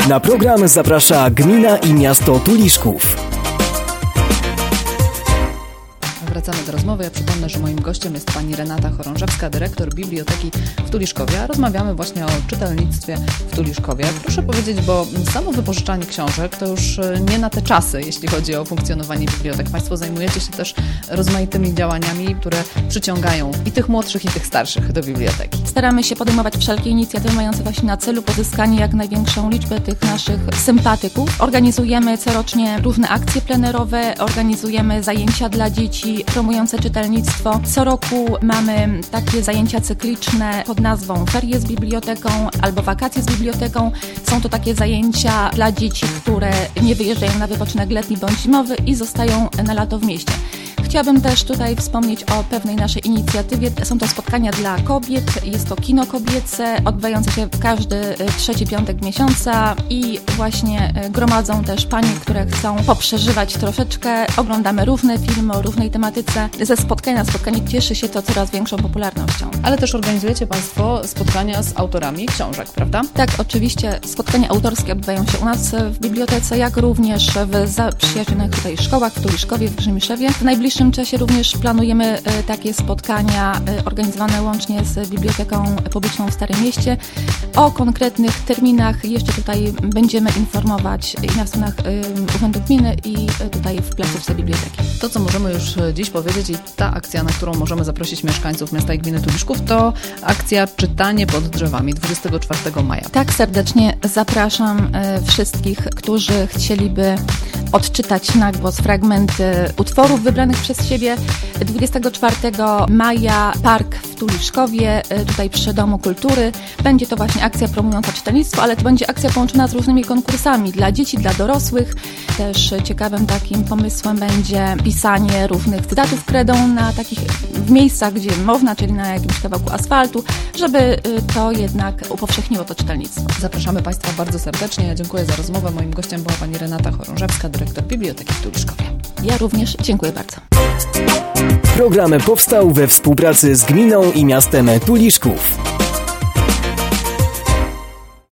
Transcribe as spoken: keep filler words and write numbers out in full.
Na program zaprasza Gmina i Miasto Tuliszków. Wracamy do rozmowy. Ja przypomnę, że moim gościem jest pani Renata Chorążewska, dyrektor Biblioteki w Tuliszkowie. A rozmawiamy właśnie o czytelnictwie w Tuliszkowie. Proszę powiedzieć, bo samo wypożyczanie książek to już nie na te czasy, jeśli chodzi o funkcjonowanie bibliotek. Państwo zajmujecie się też rozmaitymi działaniami, które przyciągają i tych młodszych, i tych starszych do biblioteki. Staramy się podejmować wszelkie inicjatywy mające właśnie na celu pozyskanie jak największą liczbę tych naszych sympatyków. Organizujemy corocznie różne akcje plenerowe, organizujemy zajęcia dla dzieci promujące czytelnictwo. Co roku mamy takie zajęcia cykliczne pod nazwą Ferie z biblioteką albo Wakacje z biblioteką. Są to takie zajęcia dla dzieci, które nie wyjeżdżają na wypoczynek letni bądź zimowy i zostają na lato w mieście. Chciałabym też tutaj wspomnieć o pewnej naszej inicjatywie. Są to spotkania dla kobiet. Jest to kino kobiece, odbywające się w każdy trzeci piątek miesiąca i właśnie gromadzą też panie, które chcą poprzeżywać troszeczkę. Oglądamy różne filmy o różnej tematyce. Ze spotkania na spotkanie cieszy się to coraz większą popularnością. Ale też organizujecie Państwo spotkania z autorami książek, prawda? Tak, oczywiście. Spotkania autorskie odbywają się u nas w bibliotece, jak również w zaprzyjaźnionych tutaj szkołach w Tuliszkowie, w Grzymiszewie. W najbliższym W najbliższym czasie również planujemy takie spotkania organizowane łącznie z Biblioteką Publiczną w Starym Mieście. O konkretnych terminach jeszcze tutaj będziemy informować i na stronach Urzędu Gminy i tutaj w placówce biblioteki. To, co możemy już dziś powiedzieć i ta akcja, na którą możemy zaprosić mieszkańców miasta i gminy Tuliszków, to akcja Czytanie pod drzewami dwudziestego czwartego maja. Tak, serdecznie zapraszam wszystkich, którzy chcieliby odczytać na głos fragmenty utworów wybranych przez siebie. dwudziestego czwartego maja Park w Tuliszkowie, tutaj przy Domu Kultury. Będzie to właśnie akcja promująca czytelnictwo, ale to będzie akcja połączona z różnymi konkursami dla dzieci, dla dorosłych. Też ciekawym takim pomysłem będzie pisanie różnych cytatów kredą na takich w miejscach, gdzie można, czyli na jakimś kawałku asfaltu, żeby to jednak upowszechniło to czytelnictwo. Zapraszamy Państwa bardzo serdecznie. Ja dziękuję za rozmowę. Moim gościem była pani Renata Chorążewska, dyrektor Biblioteki w Tuliszkowie. Ja również dziękuję bardzo. Program powstał we współpracy z Gminą i Miastem Tuliszków.